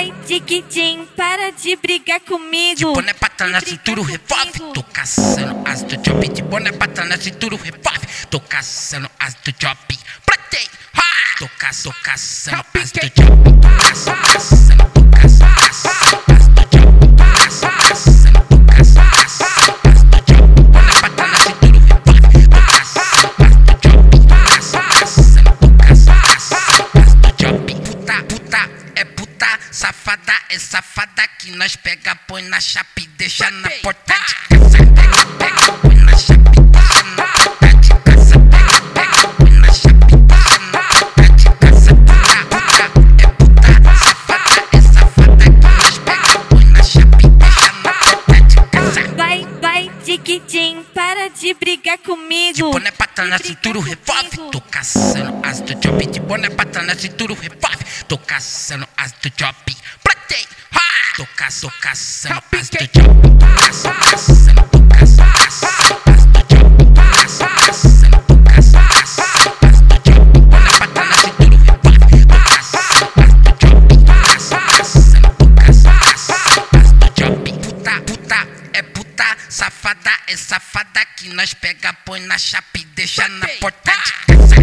vai, tiquitim, para de brigar comigo. De boné pra trás na cintura, o revolve. Tô caçando as do job. De boné pra trás na cintura, o revolve. Tô caçando as do job. Platei, tô caçando as do job. Tô caçando as do job. Tô caçando as do job. Boné pra trás na cintura, o revolve. Tô caçando as do job. Tô caçando as do job. Puta, é puta, safada, é safada que nós pega, põe na chapa e deixa na porta de casa. Pega, põe na chapa e deixa na porta de casa. Pega, põe na chapa e deixa na porta de casa. Puta, é puta, safada, é safada que nós pega, põe na chapa e deixa na porta de casa. Vai, tiquitim, para de brigar comigo. De boné pra trás na cintura, o revolve. Tô caçando as do job. De boné pra trás na cintura, o revolve. Tô caçando as do job. Platei, tô caçando as do job. Tô caçando as do job. Tô caçando as do job. Boné pra trás na cintura, o revolve. Tô caçando as do job. Tô caçando as do job. Puta, é puta, safada, é safada que nós pega, põe na chapa e deixa na porta de casa.